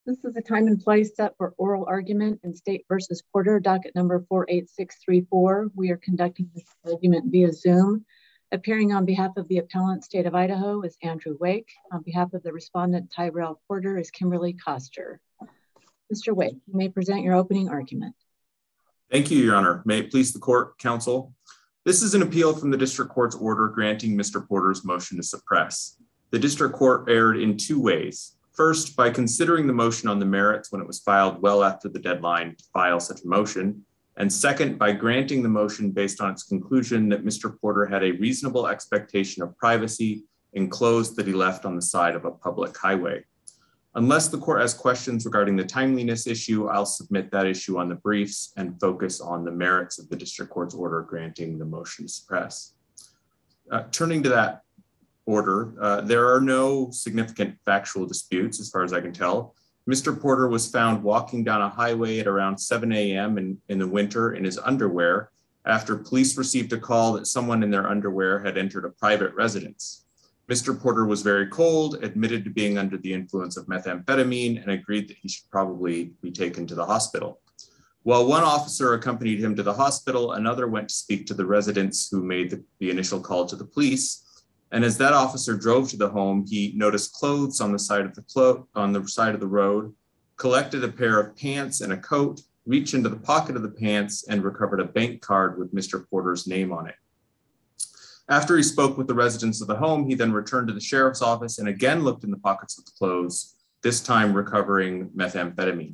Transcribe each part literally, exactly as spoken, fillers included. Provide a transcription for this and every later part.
This is the time and place set for oral argument in State versus Porter, docket number four eight six three four. We are conducting this argument via Zoom. Appearing on behalf of the appellant, State of Idaho, is Andrew Wake. On behalf of the respondent, Tyrell Porter, is Kimberly Koster. Mister Wake, you may present your opening argument. Thank you, Your Honor. May it please the court, counsel. This is an appeal from the district court's order granting Mister Porter's motion to suppress. The district court erred in two ways. First, by considering the motion on the merits when it was filed well after the deadline to file such a motion. And second, by granting the motion based on its conclusion that Mister Porter had a reasonable expectation of privacy in clothes that he left on the side of a public highway. Unless the court has questions regarding the timeliness issue, I'll submit that issue on the briefs and focus on the merits of the district court's order granting the motion to suppress. Uh, turning to that order, uh, there are no significant factual disputes as far as I can tell. Mister Porter was found walking down a highway at around seven a m in, in the winter in his underwear after police received a call that someone in their underwear had entered a private residence. Mister Porter was very cold, admitted to being under the influence of methamphetamine, and agreed that he should probably be taken to the hospital. While one officer accompanied him to the hospital, another went to speak to the residents who made the, the initial call to the police. And as that officer drove to the home, he noticed clothes on the side of the clo- on the side of the road, collected a pair of pants and a coat, reached into the pocket of the pants, and recovered a bank card with Mister Porter's name on it. After he spoke with the residents of the home, he then returned to the sheriff's office and again looked in the pockets of the clothes, this time recovering methamphetamine.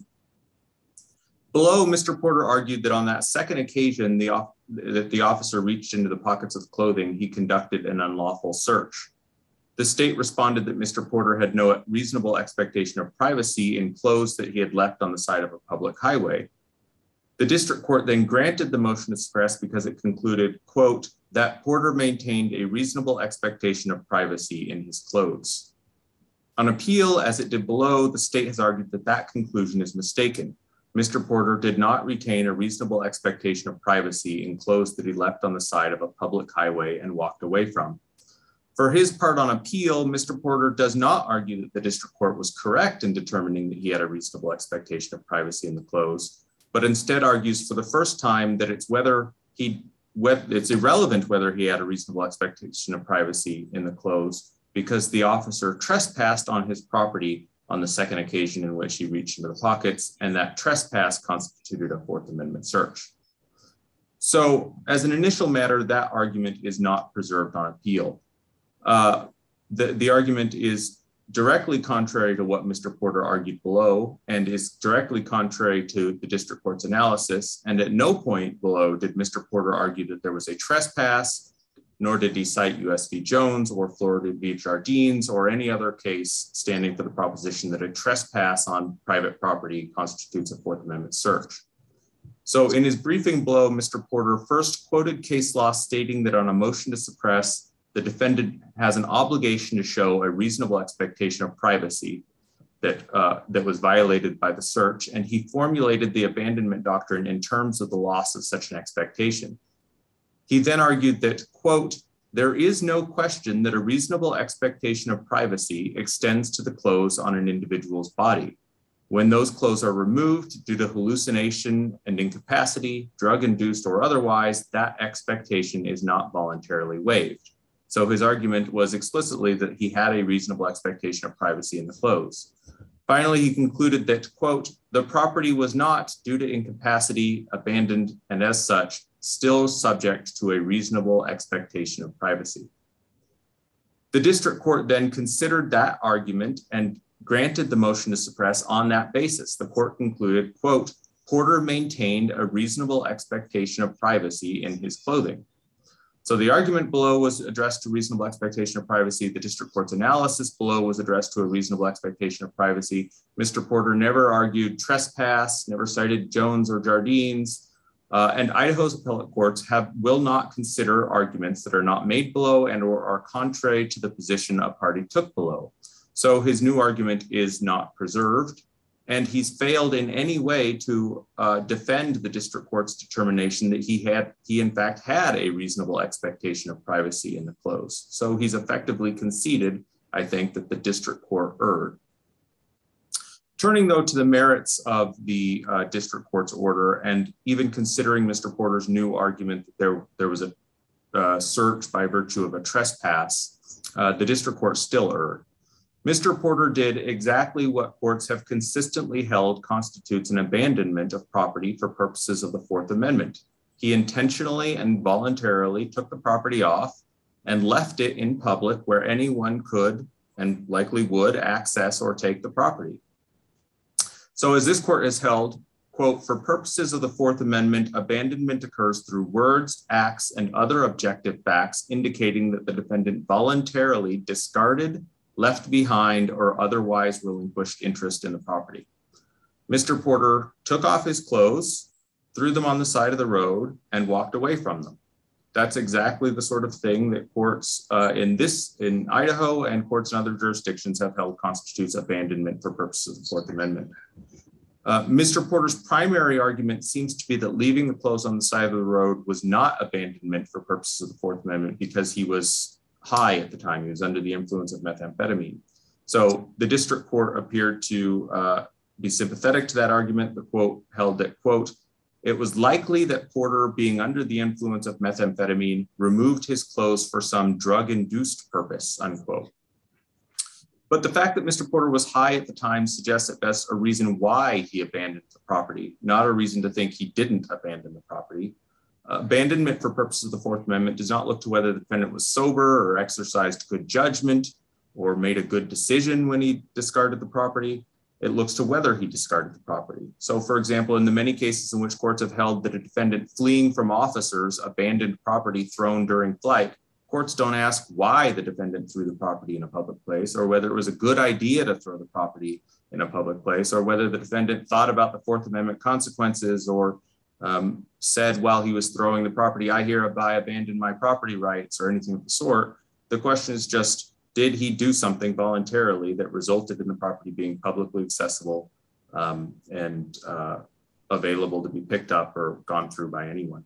Below, Mister Porter argued that on that second occasion the, that the officer reached into the pockets of the clothing, he conducted an unlawful search. The state responded that Mister Porter had no reasonable expectation of privacy in clothes that he had left on the side of a public highway. The district court then granted the motion to suppress because it concluded, quote, that Porter maintained a reasonable expectation of privacy in his clothes. On appeal, as it did below, the state has argued that that conclusion is mistaken. Mister Porter did not retain a reasonable expectation of privacy in clothes that he left on the side of a public highway and walked away from. For his part on appeal, Mister Porter does not argue that the district court was correct in determining that he had a reasonable expectation of privacy in the clothes, but instead argues for the first time that it's whether he, it's irrelevant whether he had a reasonable expectation of privacy in the clothes because the officer trespassed on his property on the second occasion in which he reached into the pockets, and that trespass constituted a Fourth Amendment search. So as an initial matter, that argument is not preserved on appeal. Uh, the, the argument is directly contrary to what Mister Porter argued below and is directly contrary to the district court's analysis. And at no point below did Mister Porter argue that there was a trespass, nor did he cite U S v Jones or Florida v Jardines or any other case standing for the proposition that a trespass on private property constitutes a Fourth Amendment search. So in his briefing below, Mister Porter first quoted case law stating that on a motion to suppress, the defendant has an obligation to show a reasonable expectation of privacy that, uh, that was violated by the search, and he formulated the abandonment doctrine in terms of the loss of such an expectation. He then argued that, quote, there is no question that a reasonable expectation of privacy extends to the clothes on an individual's body. When those clothes are removed due to hallucination and incapacity, drug-induced or otherwise, that expectation is not voluntarily waived. So his argument was explicitly that he had a reasonable expectation of privacy in the clothes. Finally, he concluded that, quote, the property was not, due to incapacity, abandoned, and as such, still subject to a reasonable expectation of privacy. The district court then considered that argument and granted the motion to suppress on that basis. The court concluded, quote, Porter maintained a reasonable expectation of privacy in his clothing. So the argument below was addressed to reasonable expectation of privacy. The district court's analysis below was addressed to a reasonable expectation of privacy. Mister Porter never argued trespass, never cited Jones or Jardines, uh, and Idaho's appellate courts have will not consider arguments that are not made below and or are contrary to the position a party took below. So his new argument is not preserved, and he's failed in any way to uh, defend the district court's determination that he had, he in fact had a reasonable expectation of privacy in the clothes. So he's effectively conceded, I think, that the district court erred. Turning, though, to the merits of the uh, district court's order, and even considering Mister Porter's new argument that there, there was a uh, search by virtue of a trespass, uh, the district court still erred. Mister Porter did exactly what courts have consistently held constitutes an abandonment of property for purposes of the Fourth Amendment. He intentionally and voluntarily took the property off and left it in public where anyone could and likely would access or take the property. So as this court has held, quote, for purposes of the Fourth Amendment, abandonment occurs through words, acts, and other objective facts indicating that the defendant voluntarily discarded, left behind, or otherwise relinquished interest in the property. Mister Porter took off his clothes, threw them on the side of the road, and walked away from them. That's exactly the sort of thing that courts uh, in this, in Idaho and courts in other jurisdictions have held constitutes abandonment for purposes of the Fourth Amendment. Uh, Mister Porter's primary argument seems to be that leaving the clothes on the side of the road was not abandonment for purposes of the Fourth Amendment because he was high at the time. He was under the influence of methamphetamine. So the district court appeared to uh, be sympathetic to that argument. The quote held that, quote, it was likely that Porter, being under the influence of methamphetamine, removed his clothes for some drug-induced purpose, unquote. But the fact that Mister Porter was high at the time suggests at best a reason why he abandoned the property, not a reason to think he didn't abandon the property. Uh, abandonment for purposes of the Fourth Amendment does not look to whether the defendant was sober or exercised good judgment or made a good decision when he discarded the property. It looks to whether he discarded the property. So, for example, in the many cases in which courts have held that a defendant fleeing from officers abandoned property thrown during flight, courts don't ask why the defendant threw the property in a public place or whether it was a good idea to throw the property in a public place or whether the defendant thought about the Fourth Amendment consequences or um, said while he was throwing the property, I hereby abandon my property rights or anything of the sort. The question is just, did he do something voluntarily that resulted in the property being publicly accessible um, and uh, available to be picked up or gone through by anyone?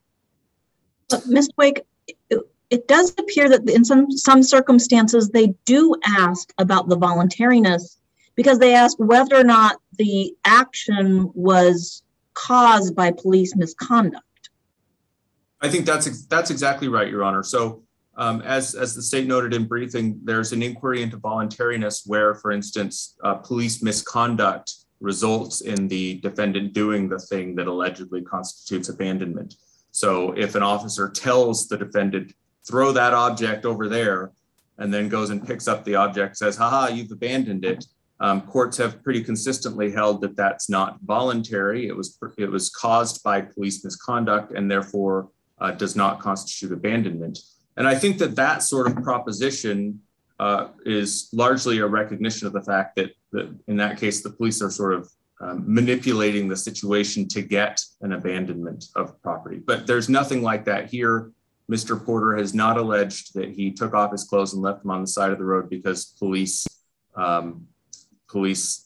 Miz Wake, it, it does appear that in some, some circumstances, they do ask about the voluntariness because they ask whether or not the action was caused by police misconduct. I think that's that's exactly right, Your Honor. So um, as, as the state noted in briefing, there's an inquiry into voluntariness where, for instance, uh, police misconduct results in the defendant doing the thing that allegedly constitutes abandonment. So if an officer tells the defendant, throw that object over there, and then goes and picks up the object, says, haha, you've abandoned it. Um, courts have pretty consistently held that that's not voluntary. It was, it was caused by police misconduct and therefore uh, does not constitute abandonment. And I think that that sort of proposition uh, is largely a recognition of the fact that, that in that case, the police are sort of um, manipulating the situation to get an abandonment of property. But there's nothing like that here. Mister Porter has not alleged that he took off his clothes and left them on the side of the road because police um, police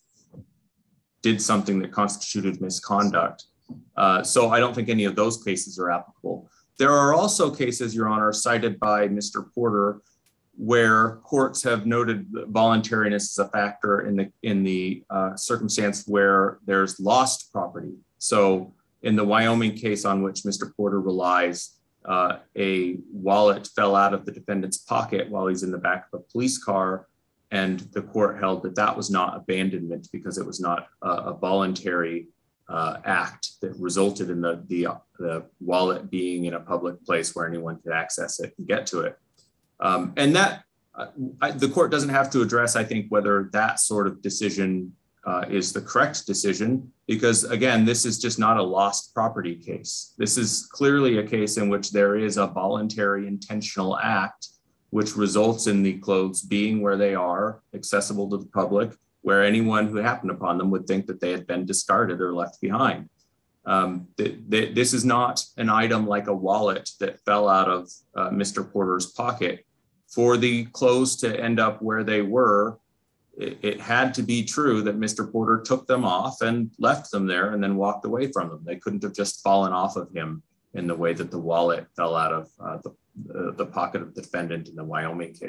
did something that constituted misconduct. Uh, so I don't think any of those cases are applicable. There are also cases, Your Honor, cited by Mister Porter, where courts have noted that voluntariness as a factor in the in the uh, circumstance where there's lost property. So in the Wyoming case on which Mister Porter relies, uh, a wallet fell out of the defendant's pocket while he's in the back of a police car, and the court held that that was not abandonment because it was not a, a voluntary uh, act that resulted in the, the, the wallet being in a public place where anyone could access it and get to it. Um, and that uh, I, the court doesn't have to address, I think, whether that sort of decision uh, is the correct decision, because again, this is just not a lost property case. This is clearly a case in which there is a voluntary intentional act which results in the clothes being where they are, accessible to the public, where anyone who happened upon them would think that they had been discarded or left behind. Um, th- th- this is not an item like a wallet that fell out of uh, Mister Porter's pocket. For the clothes to end up where they were, it, it had to be true that Mister Porter took them off and left them there and then walked away from them. They couldn't have just fallen off of him in the way that the wallet fell out of uh, the, the, the pocket of the defendant in the Wyoming case.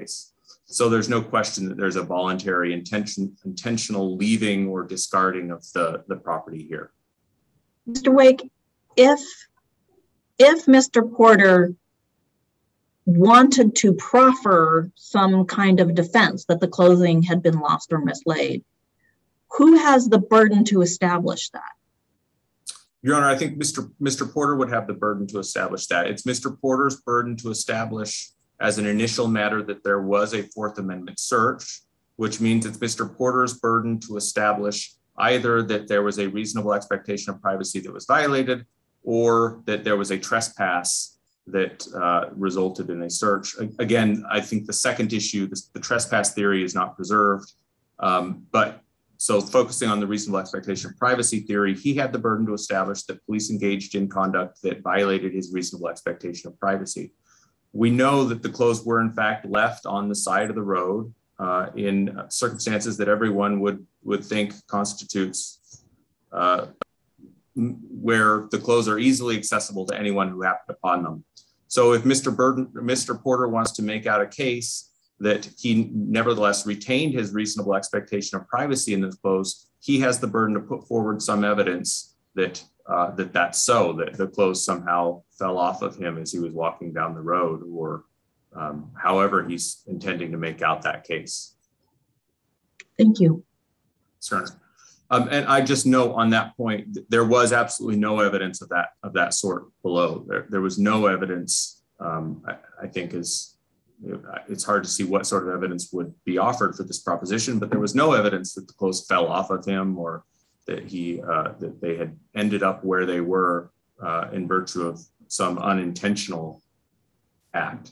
So there's no question that there's a voluntary intention, intentional leaving or discarding of the, the property here. Mister Wake, if, if Mister Porter wanted to proffer some kind of defense that the clothing had been lost or mislaid, who has the burden to establish that? Your Honor, I think Mister Mister Porter would have the burden to establish that. It's Mister Porter's burden to establish as an initial matter that there was a Fourth Amendment search, which means it's Mister Porter's burden to establish either that there was a reasonable expectation of privacy that was violated or that there was a trespass that uh, resulted in a search. Again, I think the second issue, the, the trespass theory is not preserved, um, but so focusing on the reasonable expectation of privacy theory, he had the burden to establish that police engaged in conduct that violated his reasonable expectation of privacy. We know that the clothes were in fact left on the side of the road uh, in circumstances that everyone would, would think constitutes uh, where the clothes are easily accessible to anyone who happened upon them. So if Mister Burden, Mister Porter wants to make out a case that he nevertheless retained his reasonable expectation of privacy in those clothes, he has the burden to put forward some evidence that uh, that that's so, that the clothes somehow fell off of him as he was walking down the road, or um, however he's intending to make out that case. Thank you. Sure. Um, and I just know on that point, there was absolutely no evidence of that of that sort below. There, there was no evidence, um, I, I think is, it's hard to see what sort of evidence would be offered for this proposition, but there was no evidence that the clothes fell off of him or that he uh, that they had ended up where they were uh, in virtue of some unintentional act.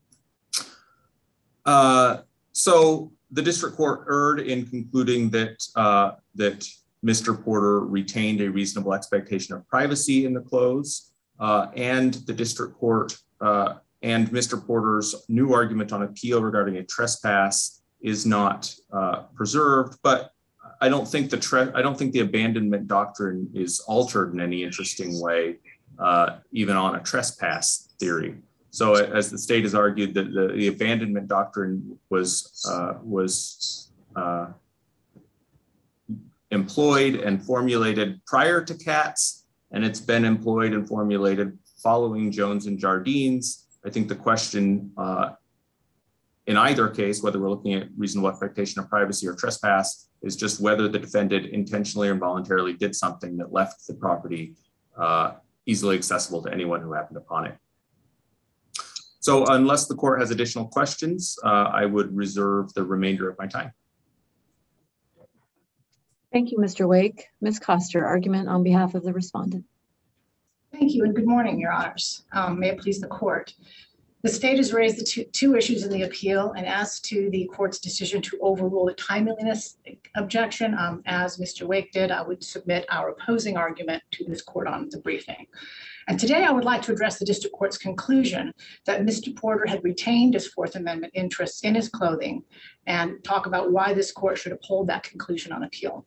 Uh, so the district court erred in concluding that uh, that Mister Porter retained a reasonable expectation of privacy in the clothes, uh, and the district court uh, and Mister Porter's new argument on appeal regarding a trespass is not uh, preserved. But I don't think the tre- I don't think the abandonment doctrine is altered in any interesting way, uh, even on a trespass theory. So as the state has argued that the, the abandonment doctrine was uh, was uh, employed and formulated prior to Katz, and it's been employed and formulated following Jones and Jardines. I think the question uh, in either case, whether we're looking at reasonable expectation of privacy or trespass, is just whether the defendant intentionally or involuntarily did something that left the property uh, easily accessible to anyone who happened upon it. So unless the court has additional questions, uh, I would reserve the remainder of my time. Thank you, Mister Wake. Miz Coster, argument on behalf of the respondent. Thank you and good morning, Your Honors. Um, may it please the court. The state has raised the two, two issues in the appeal, and as to the court's decision to overrule the timeliness objection, um, as Mister Wake did, I would submit our opposing argument to this court on the briefing. And today I would like to address the district court's conclusion that Mister Porter had retained his Fourth Amendment interests in his clothing and talk about why this court should uphold that conclusion on appeal.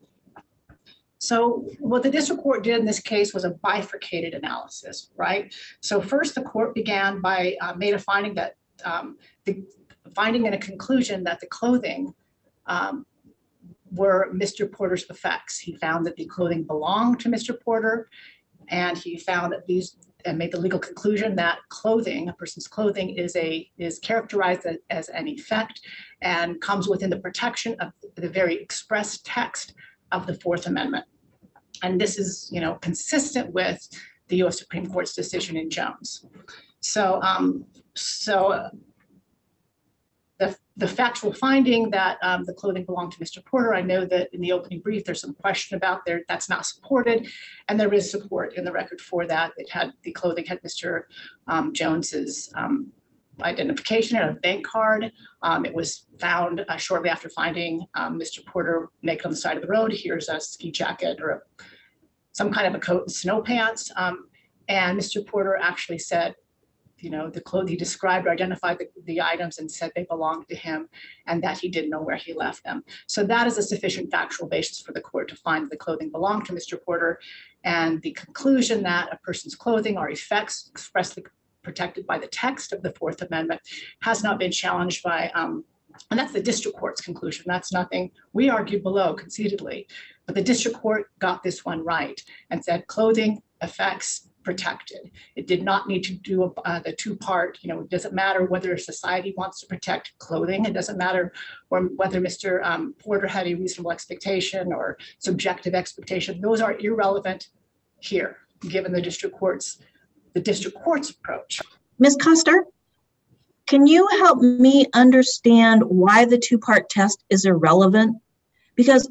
So what the district court did in this case was a bifurcated analysis, right? So first the court began by, uh, made a finding that, um, the finding and a conclusion that the clothing um, were Mister Porter's effects. He found that the clothing belonged to Mister Porter, and he found that these, and made the legal conclusion that clothing, a person's clothing is a is characterized as, as an effect and comes within the protection of the very express text of the Fourth Amendment. And this is, you know, consistent with the U S Supreme Court's decision in Jones. So, um, so uh, the, the factual finding that um, the clothing belonged to Mister Porter, I know that in the opening brief, there's some question about there, that's not supported. And there is support in the record for that. It had, the clothing had Mister Um, Jones's um, identification and a bank card. Um, it was found uh, shortly after finding um, Mister Porter naked on the side of the road. Here's a ski jacket or a, some kind of a coat and snow pants. Um, and Mister Porter actually said, you know, the clothes he described or identified the, the items and said they belonged to him and that he didn't know where he left them. So that is a sufficient factual basis for the court to find the clothing belonged to Mister Porter. And the conclusion that a person's clothing or effects expressly protected by the text of the Fourth Amendment has not been challenged by um, And that's the district court's conclusion. That's nothing we argued below conceitedly, but the district court got this one right and said clothing effects protected. It did not need to do uh, the two-part, you know, it doesn't matter whether society wants to protect clothing. It doesn't matter or whether Mister Um, Porter had a reasonable expectation or subjective expectation. Those are irrelevant here, given the district court's, the district court's approach. Miz Coster, can you help me understand why the two-part test is irrelevant? Because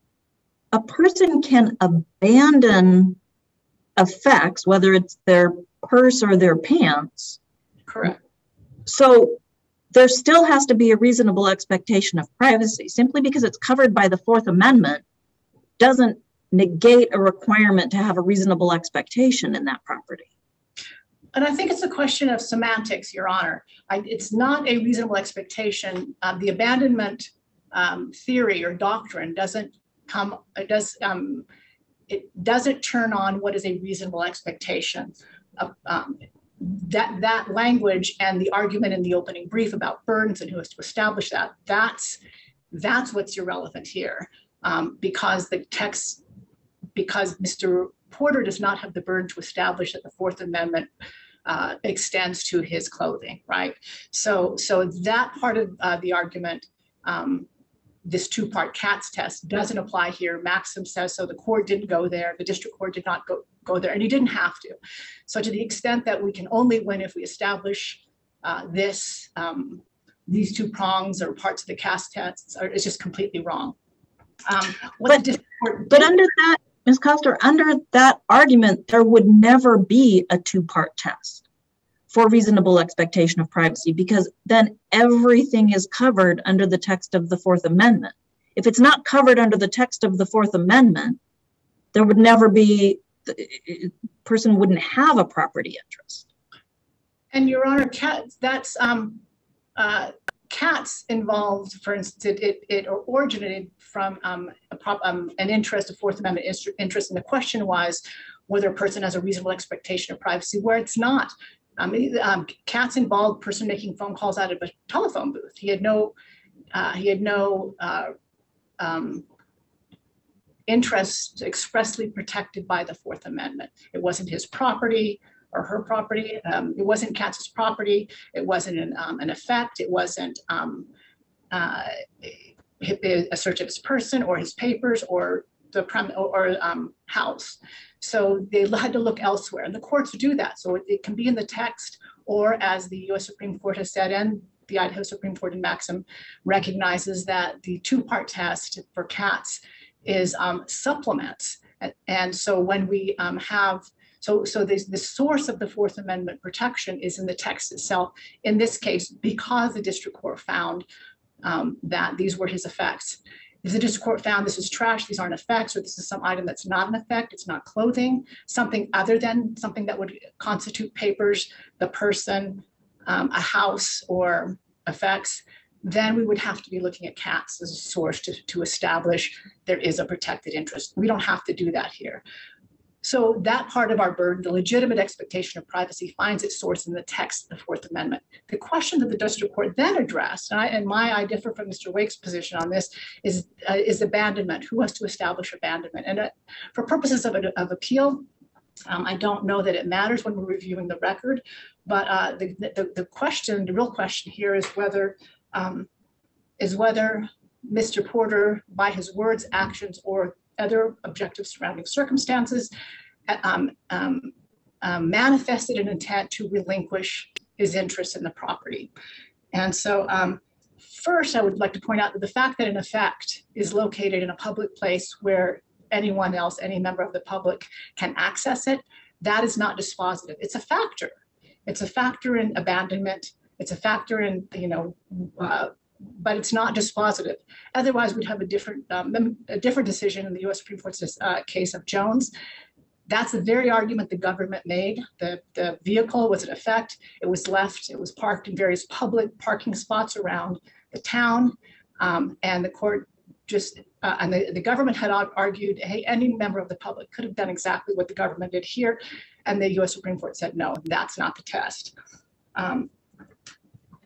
a person can abandon effects, whether it's their purse or their pants. Correct. So there still has to be a reasonable expectation of privacy. Simply because it's covered by the Fourth Amendment doesn't negate a requirement to have a reasonable expectation in that property. And I think it's a question of semantics, Your Honor. I, it's not a reasonable expectation. Uh, the abandonment um, theory or doctrine doesn't come, it does, um, it doesn't turn on what is a reasonable expectation. Of, um, that, that language and the argument in the opening brief about burdens and who has to establish that, that's, that's what's irrelevant here. Um, because the text, because Mister Porter does not have the burden to establish that the Fourth Amendment uh, extends to his clothing, right? So, so that part of uh, the argument, um, this two-part Katz test doesn't apply here. Maxim says so. The court didn't go there. The district court did not go, go there, and he didn't have to. So to the extent that we can only win if we establish uh, this, um, these two prongs or parts of the Katz test, are, is just completely wrong. Um, but, but under that, Miz Coster, under that argument, there would never be a two-part test for reasonable expectation of privacy, because then everything is covered under the text of the Fourth Amendment. If it's not covered under the text of the Fourth Amendment, there would never be, the person wouldn't have a property interest. And Your Honor, Katz, that's, um, uh, Katz involved, for instance, it, it, it originated from um, a prop, um, an interest, a Fourth Amendment interest, and the question was whether a person has a reasonable expectation of privacy, where it's not. Um, um, Katz involved a person making phone calls out of a telephone booth. He had no, uh, he had no uh, um, interest expressly protected by the Fourth Amendment. It wasn't his property or her property. Um, it wasn't Katz's property. It wasn't an, um, an effect. It wasn't um, uh, a search of his person or his papers or the prem or, or um, house. So they had to look elsewhere, and the courts do that. So it, it can be in the text, or as the U S Supreme Court has said, and the Idaho Supreme Court in Maxim recognizes that the two-part test for Katz is um, supplements. And, and so when we um, have So, so the, the source of the Fourth Amendment protection is in the text itself. In this case, because the district court found um, that these were his effects. If the district court found this is trash, these aren't effects, or this is some item that's not an effect, it's not clothing, something other than something that would constitute papers, the person, um, a house, or effects, then we would have to be looking at Katz as a source to, to establish there is a protected interest. We don't have to do that here. So that part of our burden, the legitimate expectation of privacy, finds its source in the text of the Fourth Amendment. The question that the district court then addressed, and, I, and my I differ from Mister Wake's position on this, is uh, is abandonment. Who has to establish abandonment? And uh, for purposes of, of appeal, um, I don't know that it matters when we're reviewing the record, but uh, the, the the question, the real question here is whether um, is whether Mister Porter, by his words, actions, or other objective surrounding circumstances, um, um, um, manifested an intent to relinquish his interest in the property. And so um, first, I would like to point out that the fact that an effect is located in a public place where anyone else, any member of the public can access it, that is not dispositive. It's a factor. It's a factor in abandonment. It's a factor in, you know, uh, but it's not dispositive. Otherwise, we'd have a different um, a different decision in the U S Supreme Court's uh, case of Jones. That's the very argument the government made. The, the vehicle was an effect. It was left, it was parked in various public parking spots around the town. Um, and the court just, uh, and the, the government had argued, hey, any member of the public could have done exactly what the government did here. And the U S Supreme Court said, no, that's not the test. Um,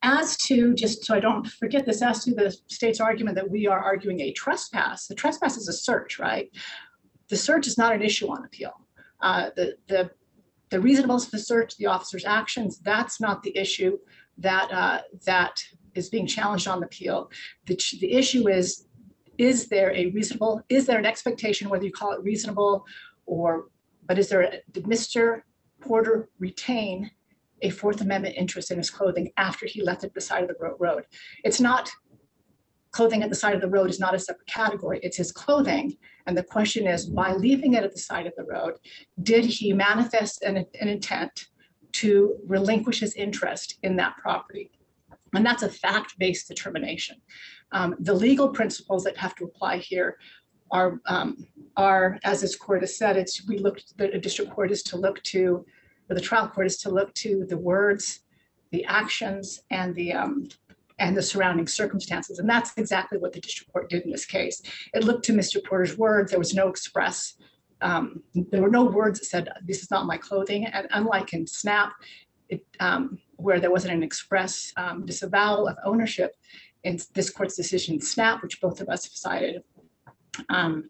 as to, just so I don't forget this, as to the state's argument that we are arguing a trespass, the trespass is a search, right? The search is not an issue on appeal. Uh, the, the, the reasonableness of the search, the officer's actions, that's not the issue that, uh, that is being challenged on the appeal. The, the issue is, is there a reasonable, is there an expectation, whether you call it reasonable or, but is there, did Mister Porter retain a Fourth Amendment interest in his clothing after he left it at the side of the road? It's not, clothing at the side of the road is not a separate category, it's his clothing. And the question is, by leaving it at the side of the road, did he manifest an, an intent to relinquish his interest in that property? And that's a fact-based determination. Um, the legal principles that have to apply here are, um, are, as this court has said, it's, we looked, the district court is to look to, or the trial court is to look to the words, the actions, and the um, and the surrounding circumstances. And that's exactly what the district court did in this case. It looked to Mister Porter's words. There was no express, um, there were no words that said, this is not my clothing. And unlike in SNAP, it, um, where there wasn't an express um, disavowal of ownership, in this court's decision, SNAP, which both of us have cited, um,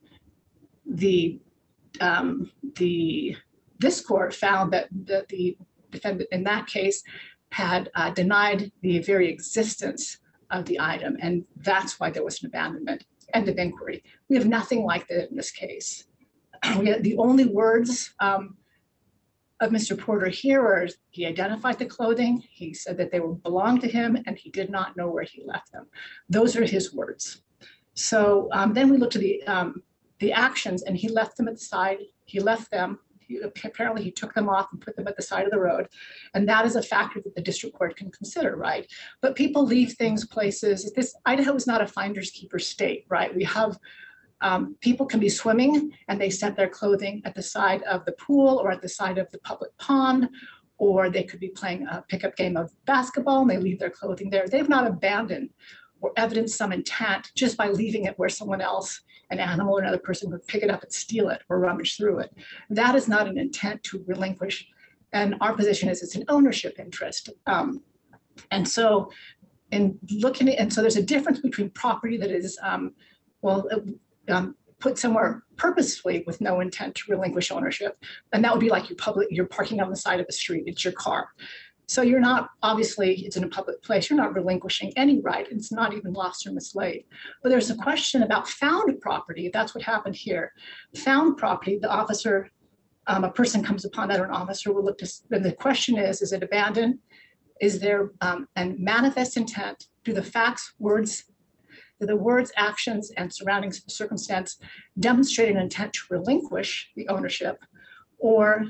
the, um, the, this court found that the, the defendant in that case had uh, denied the very existence of the item, and that's why there was an abandonment. End of inquiry. We have nothing like that in this case. We have, the only words um, of Mister Porter here are he identified the clothing, he said that they were belonged to him, and he did not know where he left them. Those are his words. So um, then we look to the um, the actions, and he left them at the side. He left them. He, apparently, he took them off and put them at the side of the road, and that is a factor that the district court can consider, right? But people leave things places. This Idaho is not a finders keeper state, right? We have um, people can be swimming and they set their clothing at the side of the pool or at the side of the public pond, or they could be playing a pickup game of basketball and they leave their clothing there. They've not abandoned or evidenced some intent just by leaving it where someone else, an animal or another person, would pick it up and steal it or rummage through it. That is not an intent to relinquish. And our position is it's an ownership interest. Um, and so in looking at, and so there's a difference between property that is, um, well, um, put somewhere purposefully with no intent to relinquish ownership. And that would be like you public, you're parking on the side of the street, it's your car. So you're not, obviously, it's in a public place, you're not relinquishing any right, it's not even lost or mislaid. But there's a question about found property, that's what happened here. Found property, the officer, um, a person comes upon that, or an officer will look to, and the question is, is it abandoned? Is there, um, and manifest intent, do the facts, words, do the words, actions, and surrounding circumstance demonstrate an intent to relinquish the ownership, or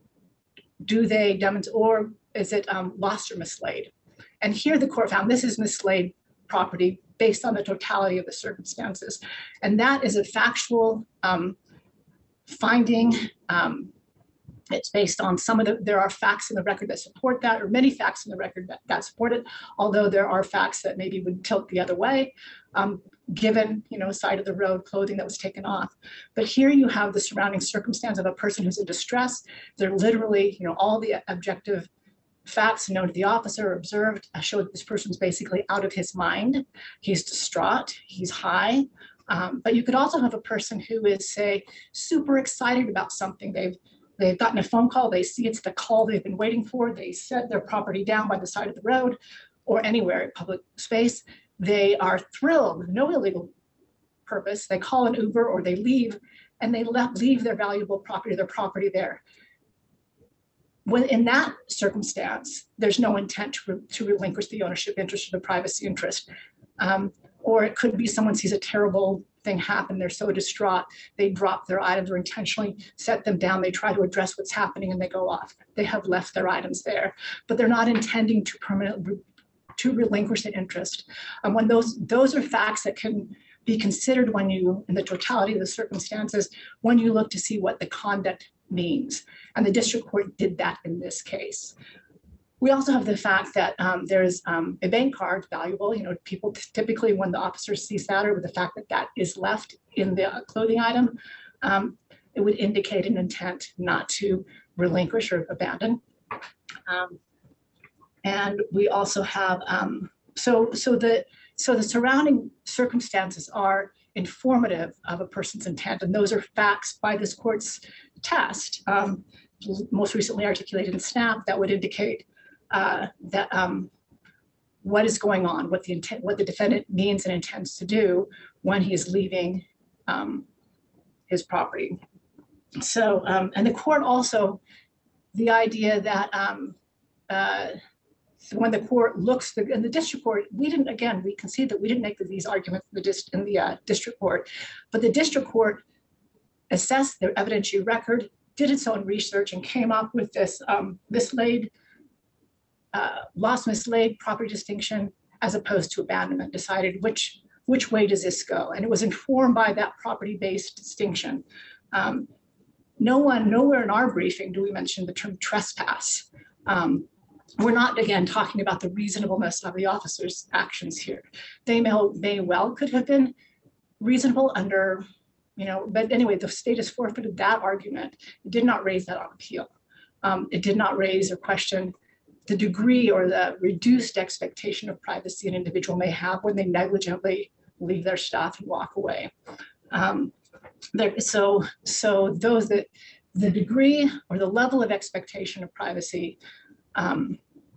do they demonstrate, or is it um, lost or mislaid? And here the court found this is mislaid property based on the totality of the circumstances. And that is a factual um, finding. Um, it's based on some of the, there are facts in the record that support that, or many facts in the record that, that support it, although there are facts that maybe would tilt the other way, um, given, you know, side of the road clothing that was taken off. But here you have the surrounding circumstance of a person who's in distress. They're literally, you know, all the objective facts known to the officer observed show that this person's basically out of his mind. He's distraught, he's high. Um, but you could also have a person who is, say, super excited about something. They've they've gotten a phone call, they see it's the call they've been waiting for, they set their property down by the side of the road or anywhere in public space. They are thrilled with no illegal purpose. They call an Uber or they leave, and they let, leave their valuable property, their property there. When in that circumstance, there's no intent to, re, to relinquish the ownership interest or the privacy interest. Um, or it could be someone sees a terrible thing happen, they're so distraught, they drop their items or intentionally set them down, they try to address what's happening and they go off. They have left their items there, but they're not intending to permanently to relinquish the interest. And um, when those, those are facts that can be considered when you, in the totality of the circumstances, when you look to see what the conduct means. And the district court did that in this case. We also have the fact that um, there's um, a bank card valuable. You know, people typically, when the officer sees that, or with the fact that that is left in the clothing item, um, it would indicate an intent not to relinquish or abandon. Um, And we also have, um, so, so, the, so the surrounding circumstances are informative of a person's intent, and those are facts by this court's test, um, most recently articulated in SNAP, that would indicate uh, that um, what is going on, what the intent, what the defendant means and intends to do when he is leaving um, his property. So, um, and the court also, the idea that um, uh, when the court looks, the, in the district court, we didn't, again, we concede that we didn't make these arguments in the, dist, in the uh, district court, but the district court assessed their evidentiary record, did its own research, and came up with this um, mislaid, uh, lost mislaid property distinction as opposed to abandonment, decided which, which way does this go? And it was informed by that property-based distinction. Um, no one, nowhere in our briefing do we mention the term trespass. Um, We're not, again, talking about the reasonableness of the officer's actions here. They may, may well could have been reasonable under, you know, but anyway, the state has forfeited that argument. It did not raise that on appeal. Um, it did not raise or question the degree or the reduced expectation of privacy an individual may have when they negligently leave their stuff and walk away. Um, there, so, so those that the degree or the level of expectation of privacy Um,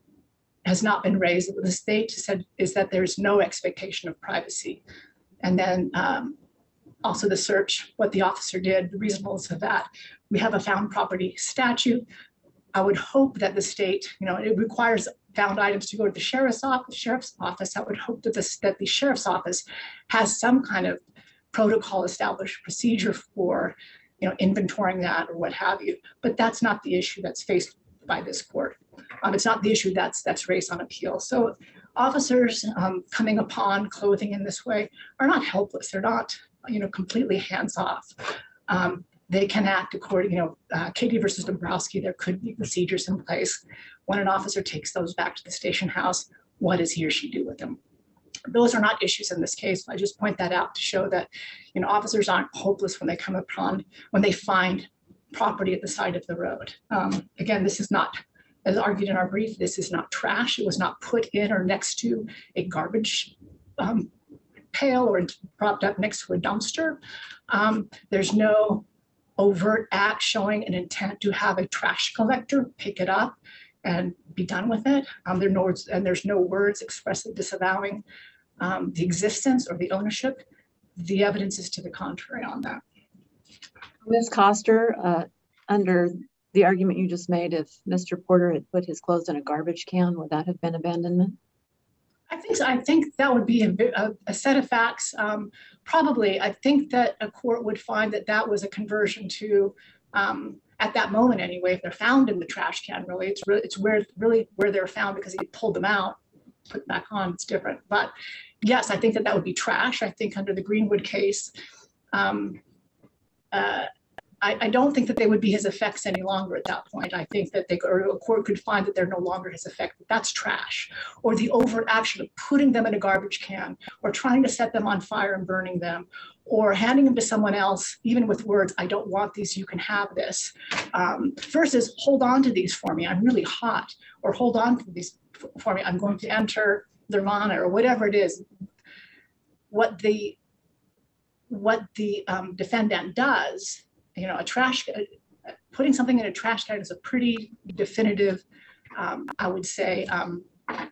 has not been raised. The state said is that there's no expectation of privacy. And then um, also the search, what the officer did, the reasonableness of that. We have a found property statute. I would hope that the state, you know, it requires found items to go to the sheriff's office. Sheriff's office. I would hope that this that the sheriff's office has some kind of protocol established, procedure for, you know, inventorying that or what have you. But that's not the issue that's faced by this court. Um, it's not the issue that's that's raised on appeal. So officers um, coming upon clothing in this way are not helpless. They're not, you know, completely hands off. Um, they can act according, you know, uh, Katie versus Dombrowski, there could be procedures in place. When an officer takes those back to the station house, what does he or she do with them? Those are not issues in this case. I just point that out to show that, you know, officers aren't hopeless when they come upon, when they find property at the side of the road. Um, again, this is not, as argued in our brief, this is not trash. It was not put in or next to a garbage um, pail or propped up next to a dumpster. Um, there's no overt act showing an intent to have a trash collector pick it up and be done with it. Um, there no, and there's no words expressly disavowing um, the existence or the ownership. The evidence is to the contrary on that. Miz Coster, uh, under the argument you just made, if Mister Porter had put his clothes in a garbage can, would that have been abandonment? I think so. I think that would be a, a, a set of facts. Um, probably, I think that a court would find that that was a conversion to, um, at that moment anyway, if they're found in the trash can, really, it's really, it's where really where they're found because he pulled them out, put them back on. It's different. But yes, I think that that would be trash. I think under the Greenwood case, um, uh, I, I don't think that they would be his effects any longer at that point. I think that they or a court could find that they're no longer his effect. That's trash. Or the overt action of putting them in a garbage can or trying to set them on fire and burning them or handing them to someone else, even with words, I don't want these, you can have this, um, versus hold on to these for me, I'm really hot, or hold on to these for me, I'm going to enter Nirvana or whatever it is. What the, what the um, defendant does, you know, a trash, uh, putting something in a trash can is a pretty definitive, um, I would say, um,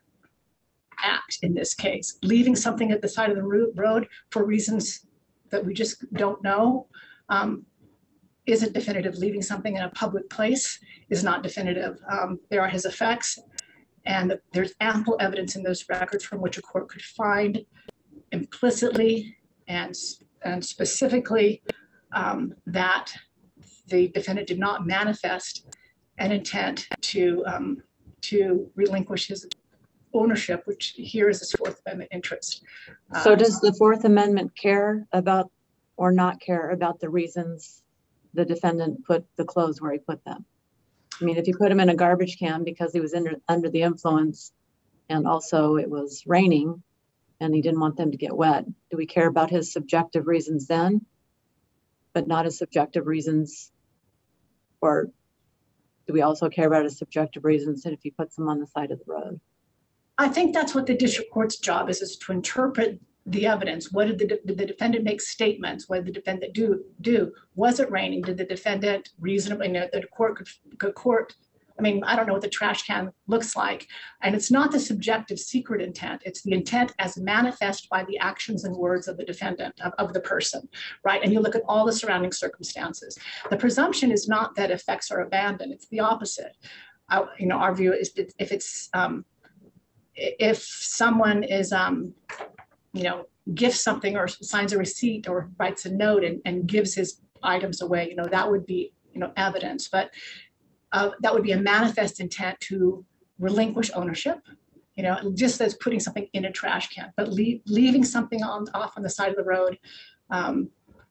act in this case. Leaving something at the side of the road for reasons that we just don't know um, isn't definitive. Leaving something in a public place is not definitive. Um, there are his effects, and there's ample evidence in those records from which a court could find implicitly and, and specifically Um, that the defendant did not manifest an intent to um, to relinquish his ownership, which here is his Fourth Amendment interest. Uh, so does the Fourth Amendment care about or not care about the reasons the defendant put the clothes where he put them? I mean, if you put him in a garbage can because he was under, under the influence and also it was raining and he didn't want them to get wet, do we care about his subjective reasons then? But not as subjective reasons, or do we also care about his subjective reasons and if he puts them on the side of the road? I think that's what the district court's job is, is to interpret the evidence. What did the, did the defendant make statements? What did the defendant do? do? Was it raining? Did the defendant reasonably know that the court could, could court? I mean, I don't know what the trash can looks like. And it's not the subjective secret intent. It's the intent as manifest by the actions and words of the defendant, of, of the person, right? And you look at all the surrounding circumstances. The presumption is not that effects are abandoned. It's the opposite. I, you know, our view is that if it's, um, if someone is, um, you know, gifts something or signs a receipt or writes a note and, and gives his items away, you know, that would be, you know, evidence. But uh, that would be a manifest intent to relinquish ownership, you know, just as putting something in a trash can, but leave, leaving something on off on the side of the road um,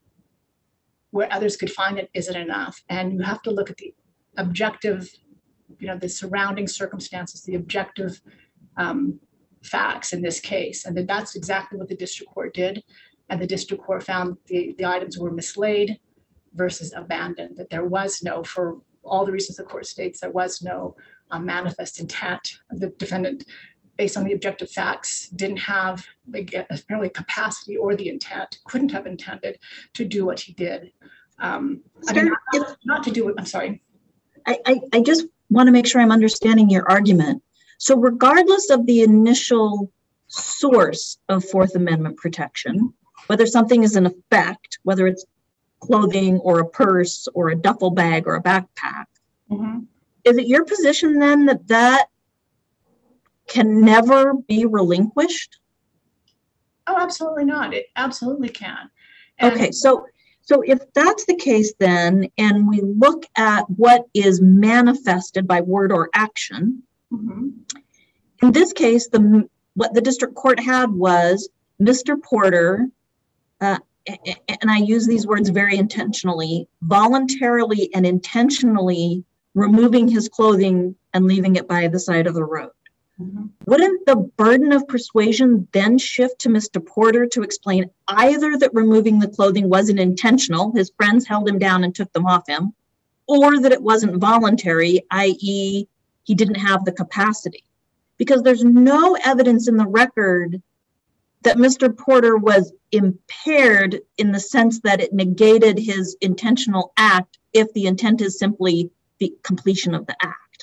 where others could find it isn't enough. And you have to look at the objective, you know, the surrounding circumstances, the objective um, facts in this case. And that that's exactly what the district court did. And the district court found the, the items were mislaid versus abandoned, that there was no, for all the reasons the court states, there was no uh, manifest intent. The defendant, based on the objective facts, didn't have apparently capacity or the intent, couldn't have intended to do what he did. Um, I mean, not, not to do it, I'm sorry. I, I, I just want to make sure I'm understanding your argument. So regardless of the initial source of Fourth Amendment protection, whether something is an effect, whether it's clothing or a purse or a duffel bag or a backpack, mm-hmm. is it your position then that that can never be relinquished? Oh, absolutely not. It absolutely can. And okay, so so if that's the case then, and we look at what is manifested by word or action, mm-hmm. in this case, the what the district court had was Mister Porter, uh, and I use these words very intentionally, voluntarily and intentionally removing his clothing and leaving it by the side of the road. Mm-hmm. Wouldn't the burden of persuasion then shift to Mister Porter to explain either that removing the clothing wasn't intentional, his friends held him down and took them off him, or that it wasn't voluntary, that is he didn't have the capacity? Because there's no evidence in the record that Mister Porter was impaired in the sense that it negated his intentional act if the intent is simply the completion of the act.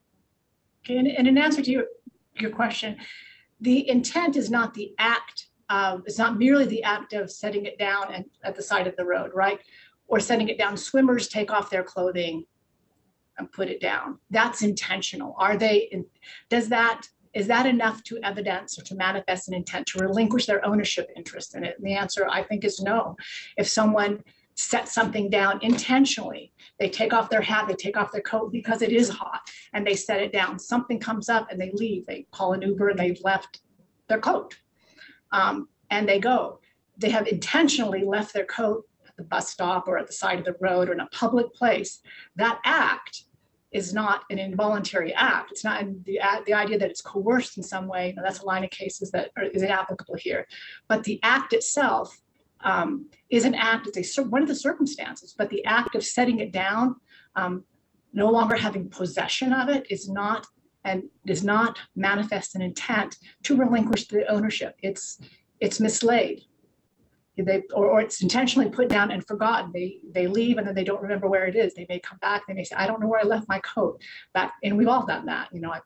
Okay, and, and in answer to your, your question, the intent is not the act of, it's not merely the act of setting it down and, at the side of the road, right? Or setting it down. Swimmers take off their clothing and put it down. That's intentional. Are they, in, does that, is that enough to evidence or to manifest an intent to relinquish their ownership interest in it? And the answer, I think, is no. If someone sets something down intentionally, they take off their hat, they take off their coat because it is hot, and they set it down. Something comes up and they leave. They call an Uber and they've left their coat, um, and they go. They have intentionally left their coat at the bus stop or at the side of the road or in a public place. That act is not an involuntary act. It's not the, the idea that it's coerced in some way. You know, that's a line of cases that are, is inapplicable here. But the act itself um, is an act, it's a, one of the circumstances, but the act of setting it down, um, no longer having possession of it, is not and does not manifest an intent to relinquish the ownership. It's it's mislaid. They, or, or it's intentionally put down and forgotten. They they leave and then they don't remember where it is. They may come back. They may say, "I don't know where I left my coat." Back, and we've all done that. You know, I've,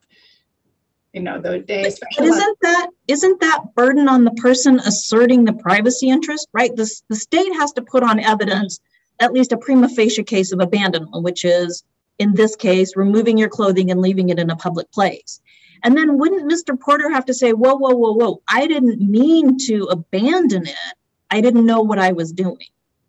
you know, the day. But isn't that isn't that burden on the person asserting the privacy interest, right? The the state has to put on evidence, at least a prima facie case of abandonment, which is in this case removing your clothing and leaving it in a public place. And then wouldn't Mister Porter have to say, "Whoa, whoa, whoa, whoa! I didn't mean to abandon it. I didn't know what I was doing"?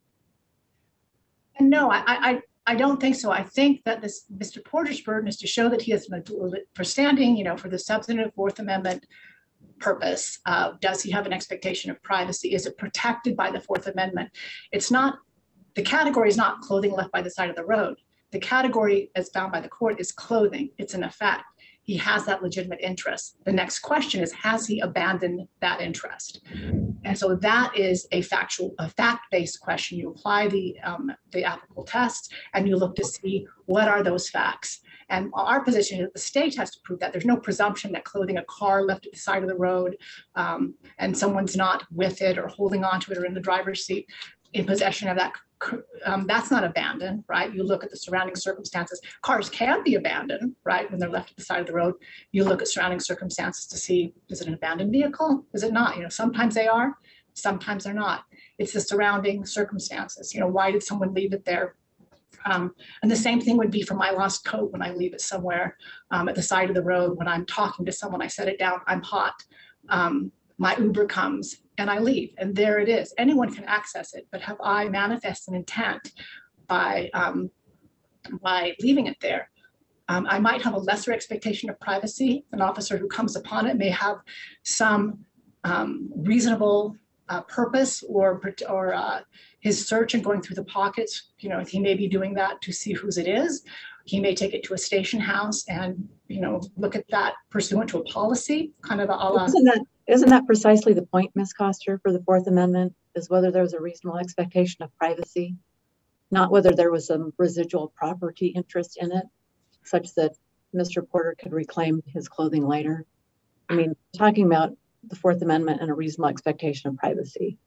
And no, I, I, I don't think so. I think that this Mister Porter's burden is to show that he has, for standing, you know, for the substantive Fourth Amendment purpose. Uh, does he have an expectation of privacy? Is it protected by the Fourth Amendment? It's not, the category is not clothing left by the side of the road. The category, as found by the court, is clothing. It's an effect. He has that legitimate interest. The next question is, has he abandoned that interest? And so that is a factual, a fact-based question. You apply the um, the applicable test and you look to see what are those facts. And our position is the state has to prove that. There's no presumption that clothing a car left at the side of the road um, and someone's not with it or holding onto it or in the driver's seat in possession of that. Um, that's not abandoned, right? You look at the surrounding circumstances. Cars can be abandoned, right? When they're left at the side of the road, you look at surrounding circumstances to see, is it an abandoned vehicle? Is it not? You know, sometimes they are, sometimes they're not. It's the surrounding circumstances. You know, why did someone leave it there? Um, and the same thing would be for my lost coat when I leave it somewhere um, at the side of the road. When I'm talking to someone, I set it down, I'm hot. Um, my Uber comes and I leave, and there it is. Anyone can access it, but have I manifest an intent by, um, by leaving it there? Um, I might have a lesser expectation of privacy. An officer who comes upon it may have some um, reasonable uh, purpose or, or uh, his search and going through the pockets. You know, he may be doing that to see whose it is. He may take it to a station house and, you know, look at that pursuant to a policy, kind of a la. Isn't that, isn't that precisely the point, Miz Koster, for the Fourth Amendment, is whether there was a reasonable expectation of privacy, not whether there was some residual property interest in it, such that Mister Porter could reclaim his clothing later? I mean, talking about the Fourth Amendment and a reasonable expectation of privacy,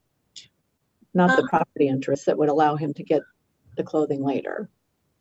not the property interest that would allow him to get the clothing later.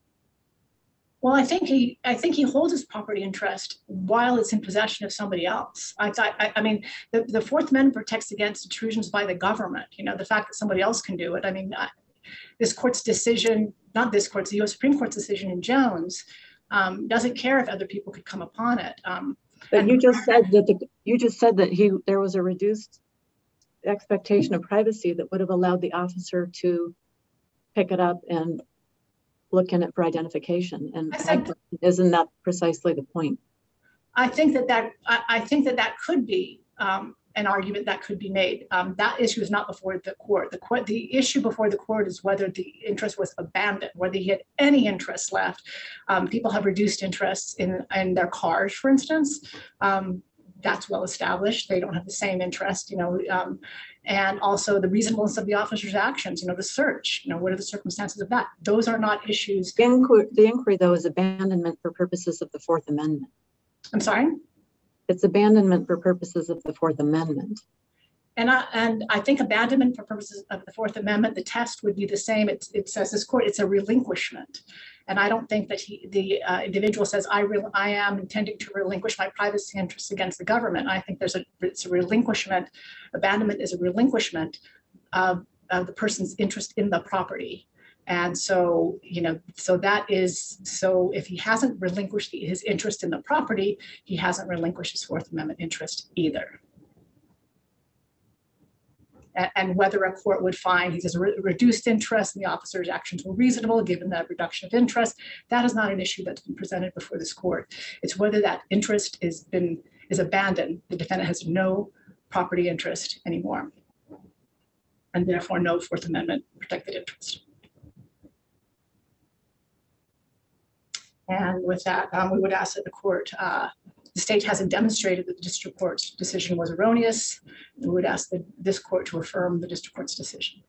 Well, I think he, I think he holds his property interest while it's in possession of somebody else. I, I, I mean, the, the Fourth Amendment protects against intrusions by the government. You know, the fact that somebody else can do it. I mean, I, this court's decision, not this court's, the U S Supreme Court's decision in Jones, um, doesn't care if other people could come upon it. Um, but and, you just said that the, you just said that he there was a reduced expectation of privacy that would have allowed the officer to pick it up and look in it for identification. And said, isn't that precisely the point? I think that that I, I think that that could be um, an argument that could be made. Um, that issue is not before the court. The court, the issue before the court is whether the interest was abandoned, whether he had any interest left. Um, people have reduced interests in in their cars, for instance. Um, that's well established. They don't have the same interest, you know, um, and also the reasonableness of the officer's actions, you know, the search, you know, what are the circumstances of that? Those are not issues. The inquiry, the inquiry though, is abandonment for purposes of the Fourth Amendment. I'm sorry? It's abandonment for purposes of the Fourth Amendment. And I, and I think abandonment for purposes of the Fourth Amendment, the test would be the same. It's, it says this court, it's a relinquishment. And I don't think that he, the uh, individual says, I, re I am intending to relinquish my privacy interests against the government. I think there's a, it's a relinquishment. Abandonment is a relinquishment of, of the person's interest in the property. And so, you know, so that is, so if he hasn't relinquished his interest in the property, he hasn't relinquished his Fourth Amendment interest either. And whether a court would find he has a re reduced interest and the officer's actions were reasonable given that reduction of interest, that is not an issue that's been presented before this court. It's whether that interest is been is abandoned. The defendant has no property interest anymore, and therefore no Fourth Amendment protected interest. And with that, um, we would ask that the court, uh, the state hasn't demonstrated that the district court's decision was erroneous. We would ask that this court to affirm the district court's decision.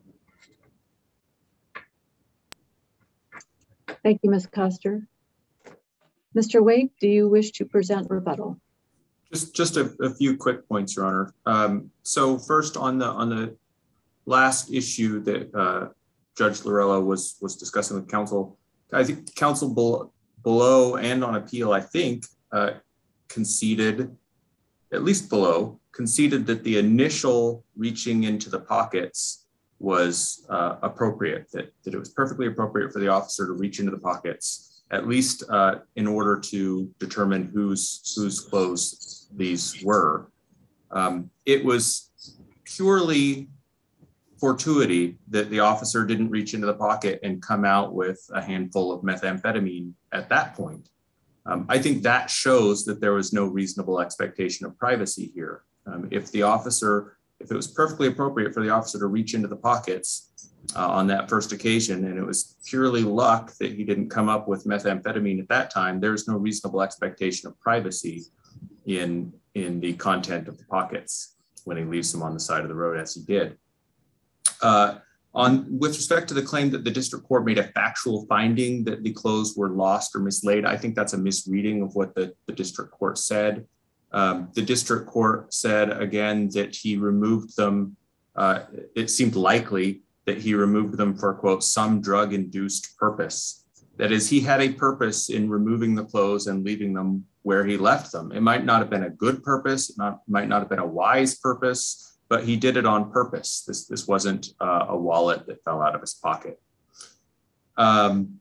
Thank you, Miz Koster. Mister Wake, do you wish to present rebuttal? Just, just a, a few quick points, Your Honor. Um, so first, on the on the last issue that uh, Judge Lorella was was discussing with counsel, I think counsel below, below and on appeal, I think, uh, conceded, at least below, conceded that the initial reaching into the pockets was uh, appropriate, that, that it was perfectly appropriate for the officer to reach into the pockets, at least uh, in order to determine whose, whose clothes these were. Um, it was purely fortuity that the officer didn't reach into the pocket and come out with a handful of methamphetamine at that point. Um, I think that shows that there was no reasonable expectation of privacy here. Um, if the officer, if it was perfectly appropriate for the officer to reach into the pockets uh, on that first occasion, and it was purely luck that he didn't come up with methamphetamine at that time, there's no reasonable expectation of privacy in, in the content of the pockets when he leaves them on the side of the road as he did. Uh, On with respect to the claim that the district court made a factual finding that the clothes were lost or mislaid, I think that's a misreading of what the, the district court said. Um, the district court said, again, that he removed them. Uh, it seemed likely that he removed them for, quote, some drug-induced purpose. That is, he had a purpose in removing the clothes and leaving them where he left them. It might not have been a good purpose, it not, might not have been a wise purpose, but he did it on purpose. This, this wasn't uh, a wallet that fell out of his pocket. Um,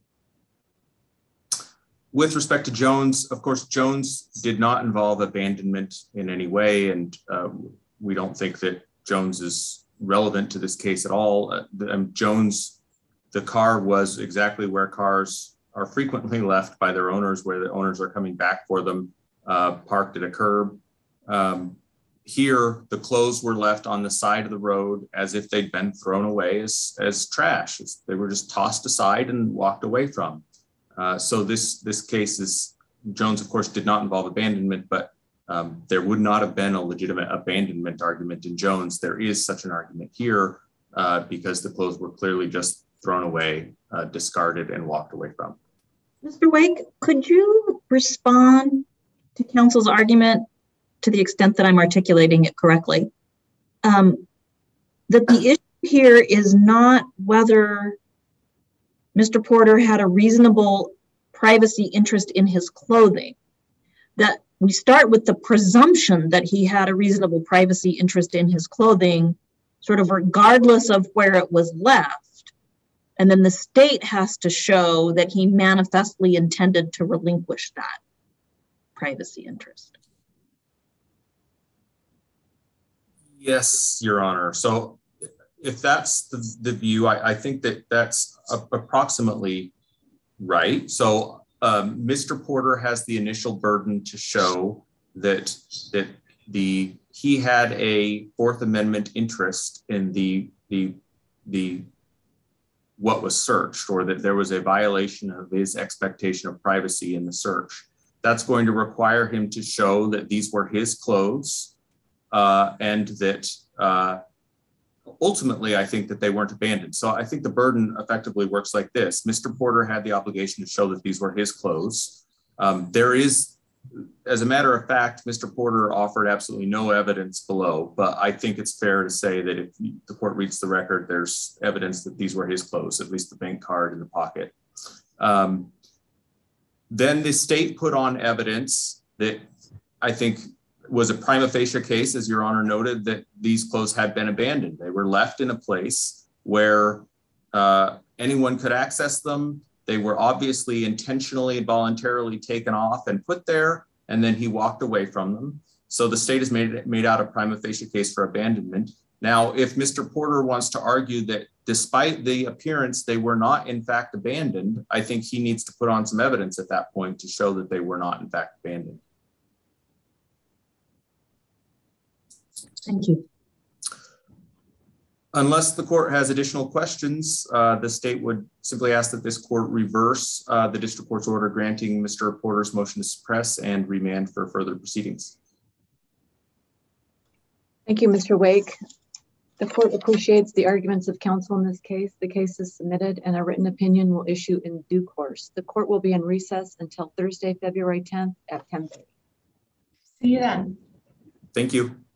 with respect to Jones, of course, Jones did not involve abandonment in any way, and uh, we don't think that Jones is relevant to this case at all. Uh, the, um, Jones, the car was exactly where cars are frequently left by their owners, where the owners are coming back for them, uh, parked at a curb. Um, here, the clothes were left on the side of the road as if they'd been thrown away as, as trash. It's, they were just tossed aside and walked away from. Uh, so this, this case is, Jones, of course, did not involve abandonment, but um, there would not have been a legitimate abandonment argument in Jones. There is such an argument here uh, because the clothes were clearly just thrown away, uh, discarded, and walked away from. Mister Wake, could you respond to counsel's argument to the extent that I'm articulating it correctly? Um, that the issue here is not whether Mister Porter had a reasonable privacy interest in his clothing. That we start with the presumption that he had a reasonable privacy interest in his clothing, sort of regardless of where it was left. And then the state has to show that he manifestly intended to relinquish that privacy interest. Yes, Your Honor. So if that's the, the view, I, I think that that's a, approximately right. So um, Mister Porter has the initial burden to show that, that the he had a Fourth Amendment interest in the, the, the what was searched, or that there was a violation of his expectation of privacy in the search. That's going to require him to show that these were his clothes uh, and that uh, ultimately, I think that they weren't abandoned. So I think the burden effectively works like this. Mister Porter had the obligation to show that these were his clothes. Um, there is, as a matter of fact, Mister Porter offered absolutely no evidence below, but I think it's fair to say that if the court reads the record, there's evidence that these were his clothes, at least the bank card in the pocket. Um, then the state put on evidence that I think was a prima facie case, as Your Honor noted, that these clothes had been abandoned. They were left in a place where uh, anyone could access them. They were obviously intentionally and voluntarily taken off and put there, and then he walked away from them. So the state has made, made out a prima facie case for abandonment. Now, if Mister Porter wants to argue that despite the appearance, they were not in fact abandoned, I think he needs to put on some evidence at that point to show that they were not in fact abandoned. Thank you. Unless the court has additional questions, uh, the state would simply ask that this court reverse uh, the district court's order granting Mister Porter's motion to suppress and remand for further proceedings. Thank you, Mister Wake. The court appreciates the arguments of counsel in this case. The case is submitted and a written opinion will issue in due course. The court will be in recess until Thursday, February tenth at ten thirty. See you then. Thank you.